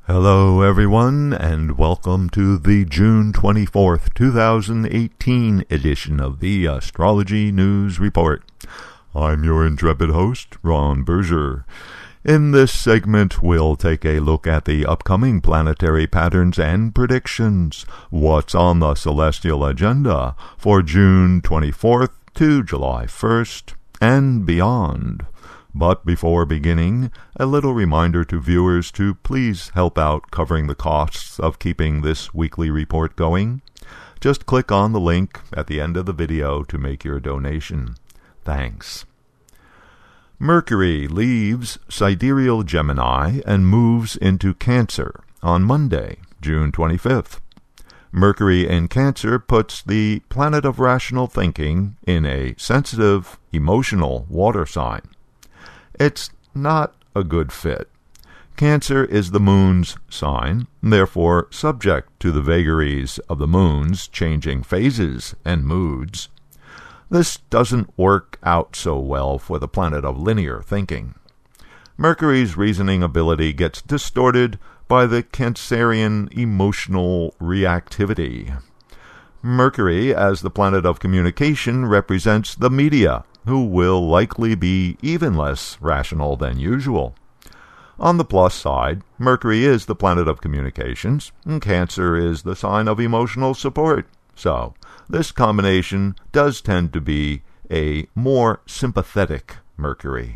Hello everyone, and welcome to the June 24th, 2018 edition of the Astrology News Report. I'm your intrepid host, Ron Berger. In this segment, we'll take a look at the upcoming planetary patterns and predictions, what's on the celestial agenda for June 24th to July 1st, and beyond. But before beginning, a little reminder to viewers to please help out covering the costs of keeping this weekly report going. Just click on the link at the end of the video to make your donation. Thanks. Mercury leaves sidereal Gemini and moves into Cancer on Monday, June 25th. Mercury in Cancer puts the planet of rational thinking in a sensitive, emotional water sign. It's not a good fit. Cancer is the moon's sign, therefore subject to the vagaries of the moon's changing phases and moods. This doesn't work out so well for the planet of linear thinking. Mercury's reasoning ability gets distorted by the Cancerian emotional reactivity. Mercury, as the planet of communication, represents the media, who will likely be even less rational than usual. On the plus side, Mercury is the planet of communications, and Cancer is the sign of emotional support. So, this combination does tend to be a more sympathetic Mercury.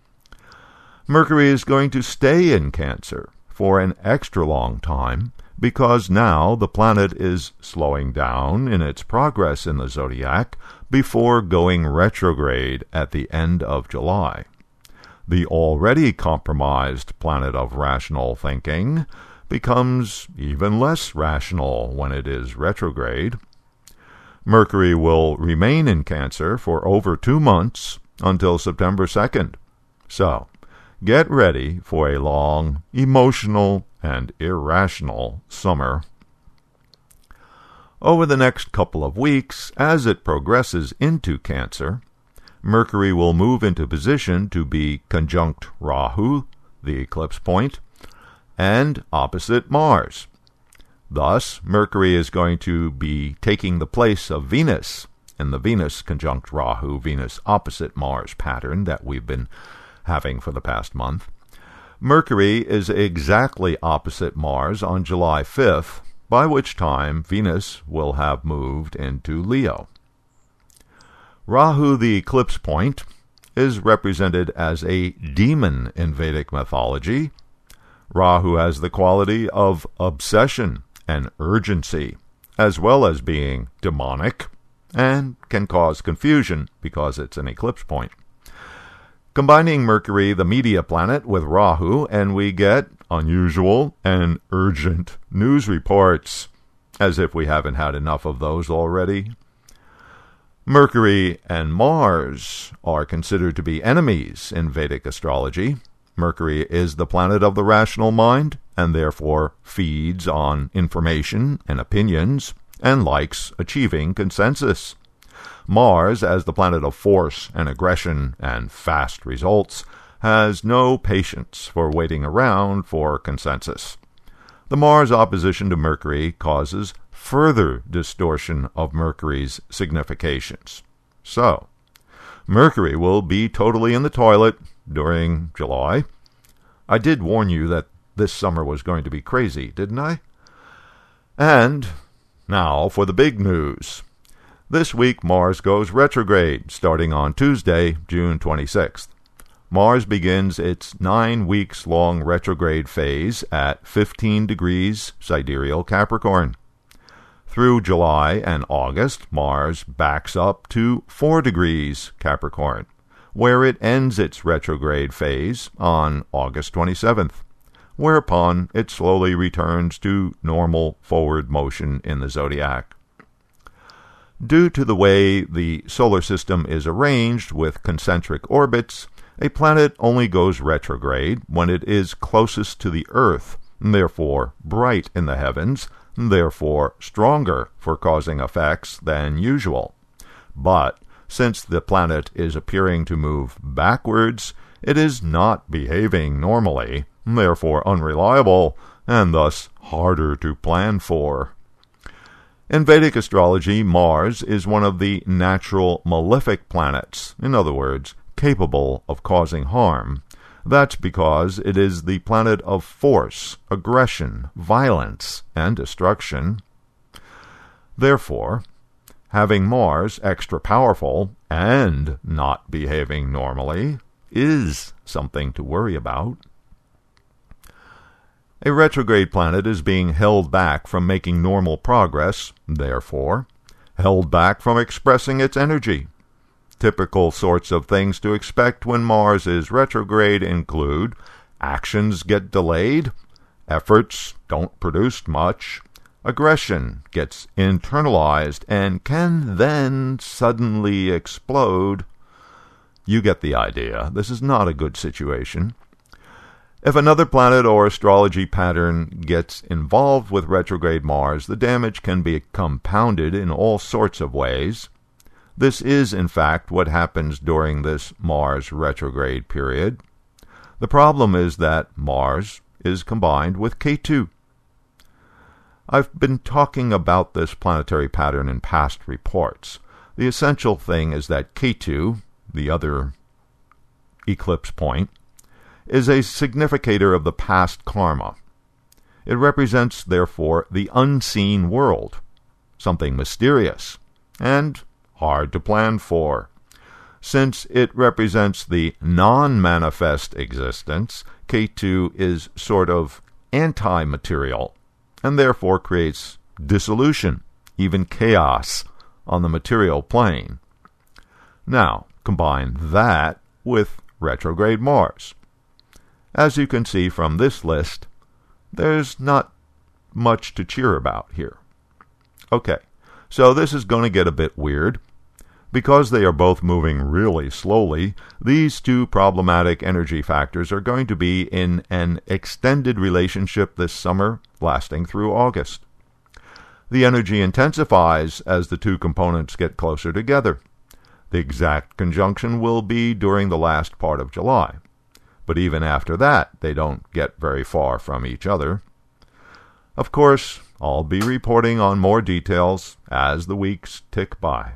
Mercury is going to stay in Cancer for an extra long time, because now the planet is slowing down in its progress in the zodiac before going retrograde at the end of July. The already compromised planet of rational thinking becomes even less rational when it is retrograde. Mercury will remain in Cancer for over 2 months until September 2nd. So, get ready for a long, emotional, and irrational summer. Over the next couple of weeks, as it progresses into Cancer, Mercury will move into position to be conjunct Rahu, the eclipse point, and opposite Mars. Thus, Mercury is going to be taking the place of Venus in the Venus conjunct Rahu, Venus opposite Mars pattern that we've been having for the past month. Mercury is exactly opposite Mars on July 5th, by which time Venus will have moved into Leo. Rahu, the eclipse point, is represented as a demon in Vedic mythology. Rahu has the quality of obsession and urgency, as well as being demonic, and can cause confusion because it's an eclipse point. Combining Mercury, the media planet, with Rahu, and we get unusual and urgent news reports, as if we haven't had enough of those already. Mercury and Mars are considered to be enemies in Vedic astrology. Mercury is the planet of the rational mind, and therefore feeds on information and opinions, and likes achieving consensus. Mars, as the planet of force and aggression and fast results, has no patience for waiting around for consensus. The Mars opposition to Mercury causes further distortion of Mercury's significations. So, Mercury will be totally in the toilet during July. I did warn you that this summer was going to be crazy, didn't I? And now for the big news. This week, Mars goes retrograde, starting on Tuesday, June 26th. Mars begins its 9 weeks-long retrograde phase at 15 degrees sidereal Capricorn. Through July and August, Mars backs up to 4 degrees Capricorn, where it ends its retrograde phase on August 27th, whereupon it slowly returns to normal forward motion in the zodiac. Due to the way the solar system is arranged with concentric orbits, a planet only goes retrograde when it is closest to the Earth, therefore bright in the heavens, therefore stronger for causing effects than usual. But since the planet is appearing to move backwards, it is not behaving normally, therefore unreliable, and thus harder to plan for. In Vedic astrology, Mars is one of the natural malefic planets, in other words, capable of causing harm. That's because it is the planet of force, aggression, violence, and destruction. Therefore, having Mars extra powerful and not behaving normally is something to worry about. A retrograde planet is being held back from making normal progress, therefore, held back from expressing its energy. Typical sorts of things to expect when Mars is retrograde include actions get delayed, efforts don't produce much, aggression gets internalized and can then suddenly explode. You get the idea. This is not a good situation. If another planet or astrology pattern gets involved with retrograde Mars, the damage can be compounded in all sorts of ways. This is, in fact, what happens during this Mars retrograde period. The problem is that Mars is combined with Ketu. I've been talking about this planetary pattern in past reports. The essential thing is that Ketu, the other eclipse point, is a significator of the past karma. It represents, therefore, the unseen world, something mysterious and hard to plan for. Since it represents the non-manifest existence, Ketu is sort of anti-material, and therefore creates dissolution, even chaos, on the material plane. Now, combine that with retrograde Mars. As you can see from this list, there's not much to cheer about here. Okay, so this is going to get a bit weird. Because they are both moving really slowly, these two problematic energy factors are going to be in an extended relationship this summer, lasting through August. The energy intensifies as the two components get closer together. The exact conjunction will be during the last part of July. But even after that, they don't get very far from each other. Of course, I'll be reporting on more details as the weeks tick by.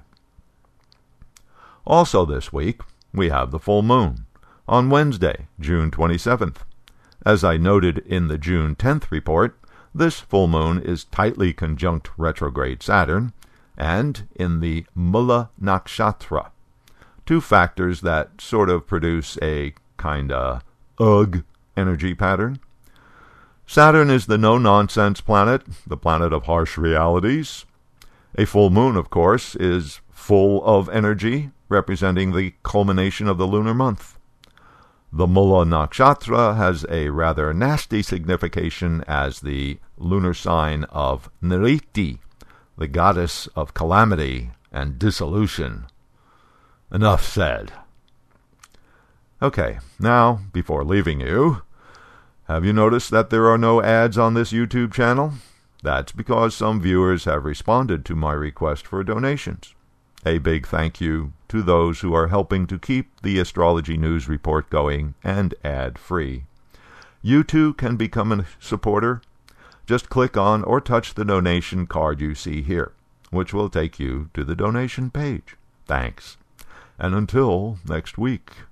Also this week, we have the full moon, on Wednesday, June 27th. As I noted in the June 10th report, this full moon is tightly conjunct retrograde Saturn, and in the Mula Nakshatra, two factors that sort of produce a kinda energy pattern. Saturn is the no-nonsense planet, the planet of harsh realities. A full moon, of course, is full of energy, representing the culmination of the lunar month. The Mula Nakshatra has a rather nasty signification as the lunar sign of Nriti, the goddess of calamity and dissolution. Enough said. Okay, now, before leaving you, have you noticed that there are no ads on this YouTube channel? That's because some viewers have responded to my request for donations. A big thank you to those who are helping to keep the Astrology News Report going and ad-free. You too can become a supporter. Just click on or touch the donation card you see here, which will take you to the donation page. Thanks. And until next week.